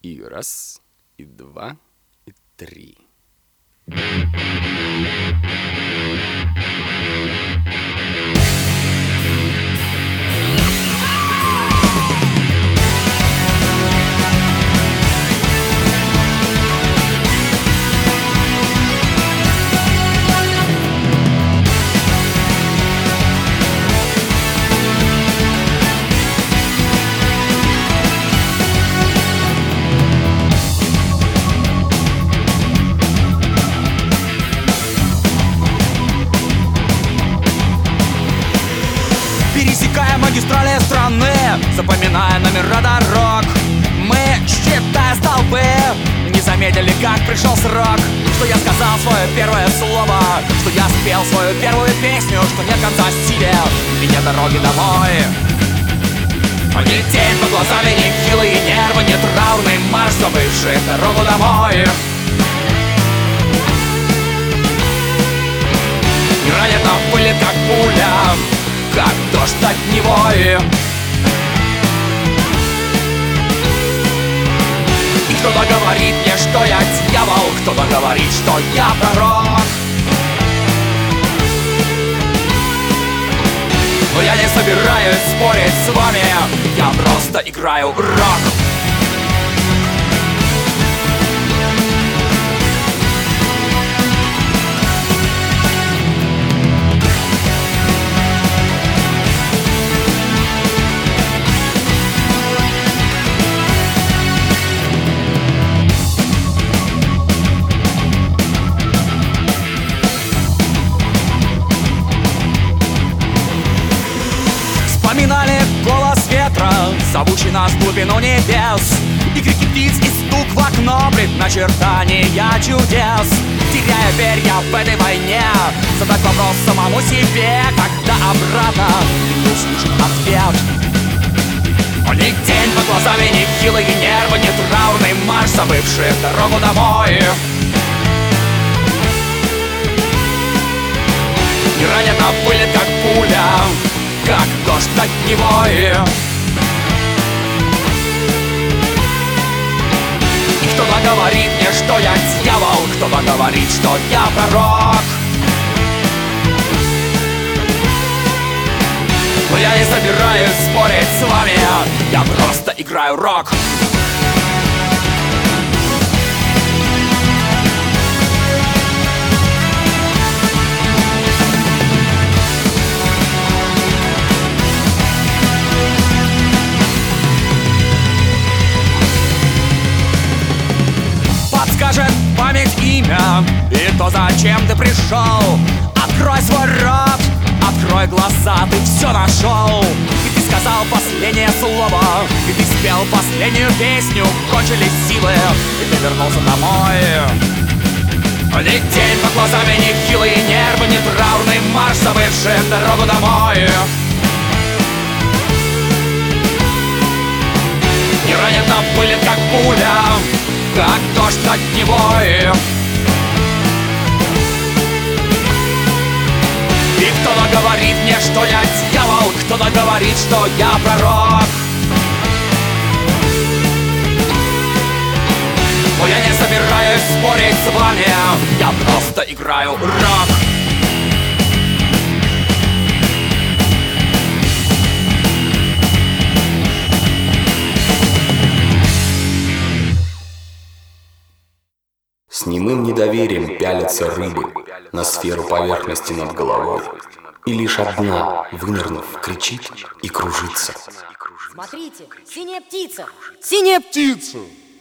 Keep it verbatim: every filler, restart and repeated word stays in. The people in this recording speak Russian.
И раз, и два, и три. Пересекая магистрали страны, запоминая номера дорог, мы, считая столбы, не заметили, как пришел срок. Что я сказал свое первое слово, что я спел свою первую песню, что нет конца силе и нет дороги домой. Не тень под глазами, не хилые нервы, не траурный марш, забывший дорогу домой. И ранит нам пылит, как пуля, как дождь от него. И кто-то говорит мне, что я дьявол, кто-то говорит, что я пророк. Но я не собираюсь спорить с вами, я просто играю рок. Вспоминали голос ветра, зовущий нас в глубину небес, и крики птиц, и стук в окно, предначертания чудес. Теряя перья в этой войне, задать вопрос самому себе, когда обратно не услышит ответ. Не тень под глазами, не хилые нервы, не траурный марш, забывший дорогу домой. И ранит нам пылит, как пуля, как дождь от него. И кто-то говорит мне, что я дьявол, кто-то говорит, что я пророк. Но я не собираюсь спорить с вами, я просто играю рок. Подскажет память имя и то, зачем ты пришел. Открой свой рот, открой глаза, ты все нашел. И ты сказал последнее слово, и ты спел последнюю песню. Кончились силы, и ты вернулся домой. Не тень под глазами, не хилые нервы, не траурный марш, забывший дорогу домой. И ранит нам пылит, как пуля, как дождь от него. И кто-то говорит мне, что я дьявол, кто-то говорит, что я пророк. Но я не собираюсь спорить с вами, я просто играю рок. С немым недоверием пялятся рыбы на сферу поверхности над головой. И лишь одна, вынырнув, кричит и кружится. Смотрите, синяя птица! Синяя птица!